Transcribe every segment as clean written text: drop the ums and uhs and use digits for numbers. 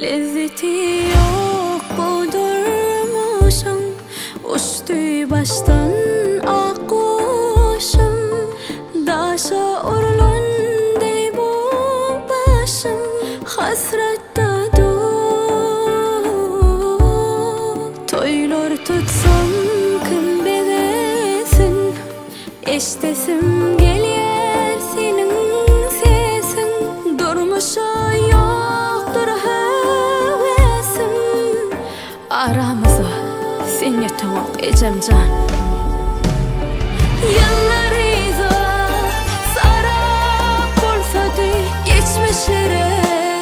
Lezzeti yok buldurmuşum, uçtu baştan akuşum. Daşa urulun dey bu başım, hasrette dur. Toylar tutsam kim bedesin, eştesim gelyer senin sesin. Durmuşa yoktur hevesim, aramıza sen yetok ecemcan. Yanlarıza sarap bolsadı geçmişlere,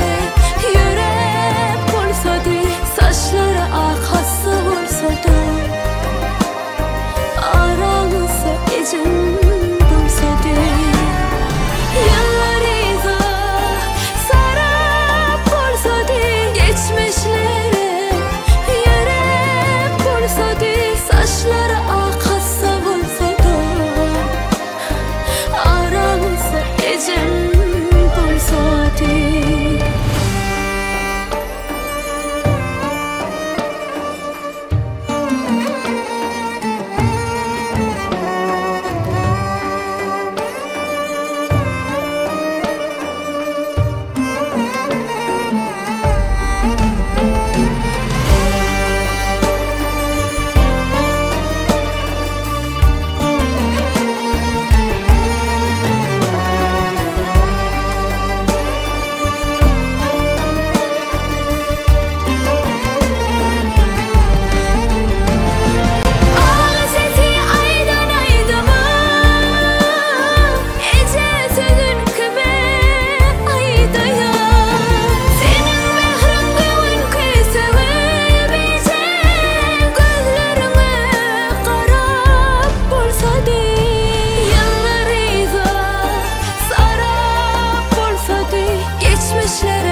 yürek bolsadı saçları akası bolsadı. Aramıza ecem bolsadı. Yanlarıza sarap bolsadı geçmişlere, yürek bolsadı saçları akası bolsadı. Aramıza ecem bolsadı. Geçmişlere